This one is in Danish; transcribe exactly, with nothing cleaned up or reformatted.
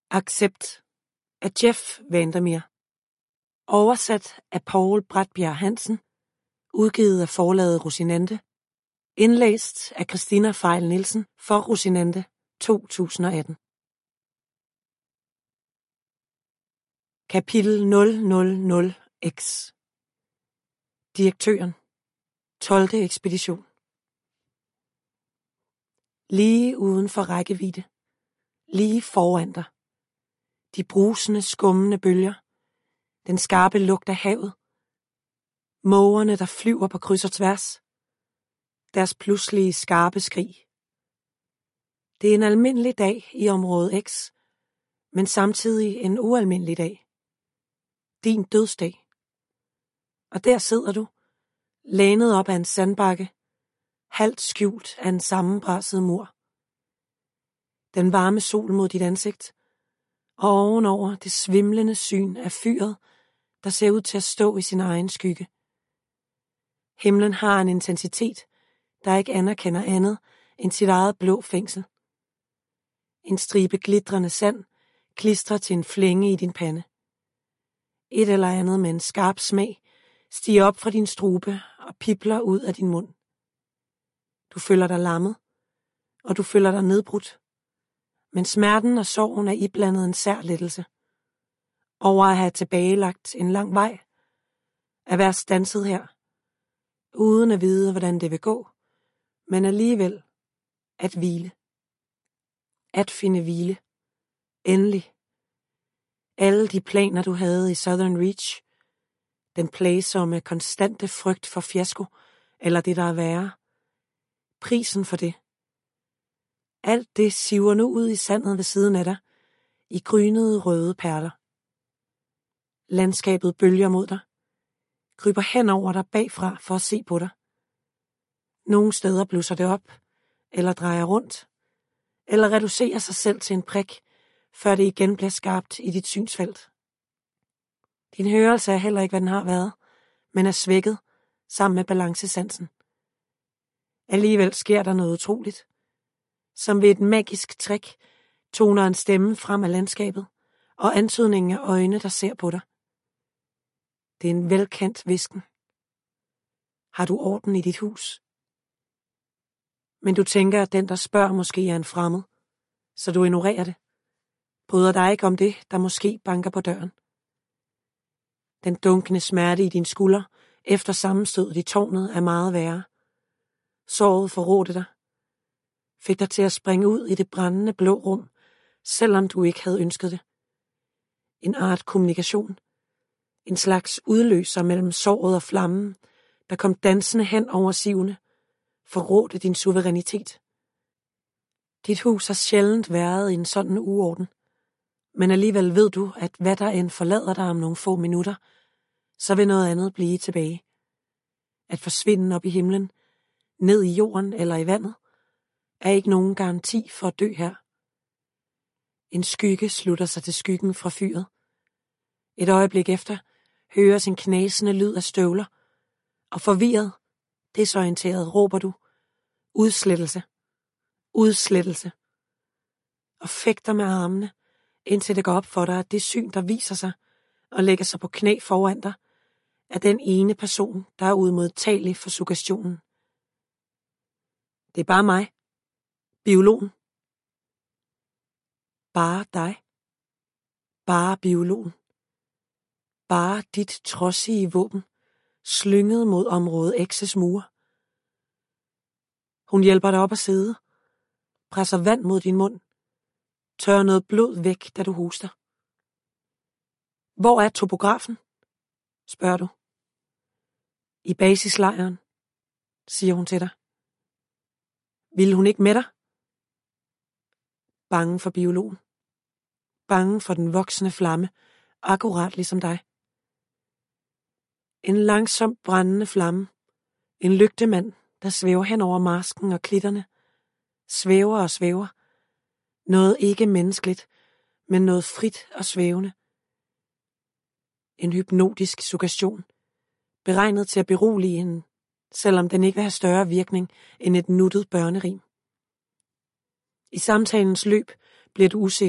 Accept af Jeff Vandermeer. Oversat af Poul Bratbjerg Hansen. Udgivet af forlaget Rosinante. Indlæst af Christina Fejl Nielsen for Rosinante to tusind og atten. Kapitel nul nul nul X. Direktøren. tolvte ekspedition. Lige uden for rækkevidde. Lige foran dig. De brusende, skummende bølger. Den skarpe lugt af havet. Mågerne, der flyver på kryds og tværs. Deres pludselige skarpe skrig. Det er en almindelig dag i område X, men samtidig en ualmindelig dag. Din dødsdag. Og der sidder du, lænet op ad en sandbakke, halvt skjult af en sammenpresset mur. Den varme sol mod dit ansigt, og ovenover det svimlende syn af fyret, der ser ud til at stå i sin egen skygge. Himlen har en intensitet, der ikke anerkender andet end sit eget blå fængsel. En stribe glitrende sand klistrer til en flænge i din pande. Et eller andet med en skarp smag stiger op fra din strube og pipler ud af din mund. Du føler dig lammet, og du føler dig nedbrudt. Men smerten og sorgen er iblandet en sær lettelse. Over at have tilbagelagt en lang vej. At være standset her. Uden at vide, hvordan det vil gå. Men alligevel at hvile. At finde hvile. Endelig. Alle de planer, du havde i Southern Reach. Den plagsomme, konstante frygt for fiasko, eller det, der er værre. Prisen for det. Alt det siver nu ud i sandet ved siden af dig, i grynede røde perler. Landskabet bølger mod dig, kryber hen over dig bagfra for at se på dig. Nogle steder blusser det op, eller drejer rundt, eller reducerer sig selv til en prik, før det igen bliver skarpt i dit synsfelt. Din hørelse er heller ikke, hvad den har været, men er svækket sammen med balancesansen. Alligevel sker der noget utroligt. Som ved et magisk trick toner en stemme frem af landskabet, og antydningen af øjne, der ser på dig. Det er en velkendt hvisken. Har du orden i dit hus? Men du tænker, at den, der spørger, måske er en fremmed, så du ignorerer det. Bryder dig ikke om det, der måske banker på døren. Den dunkende smerte i din skulder efter sammenstødet i tårnet er meget værre. Såret forrådte dig. Fik dig til at springe ud i det brændende blå rum, selvom du ikke havde ønsket det. En art kommunikation. En slags udløser mellem såret og flammen, der kom dansende hen over sivene, forrådte din suverænitet. Dit hus har sjældent været i en sådan uorden, men alligevel ved du, at hvad der end forlader dig om nogle få minutter, så vil noget andet blive tilbage. At forsvinde op i himlen, ned i jorden eller i vandet, er ikke nogen garanti for at dø her. En skygge slutter sig til skyggen fra fyret. Et øjeblik efter høres en knasende lyd af støvler, og forvirret, desorienteret råber du, udslettelse, udslettelse, og fægter med armene, indtil det går op for dig, at det syn, der viser sig og lægger sig på knæ foran dig, er den ene person, der er uimodtagelig for suggestionen. Det er bare mig. Biologen. Bare dig. Bare biologen. Bare dit trodsige våben, slynget mod område X's mure. Hun hjælper dig op at sidde, presser vand mod din mund, tørrer noget blod væk, da du hoster. Hvor er topografen? Spørger du. I basislejren, siger hun til dig. Ville hun ikke med dig? Bange for biologen. Bange for den voksende flamme, akkurat ligesom dig. En langsom brændende flamme. En lygtemand, der svæver hen over marsken og klitterne. Svæver og svæver. Noget ikke menneskeligt, men noget frit og svævende. En hypnotisk suggestion. Beregnet til at berolige hende, selvom den ikke vil have større virkning end et nuttet børnerim. I samtalens løb bliver du usikker.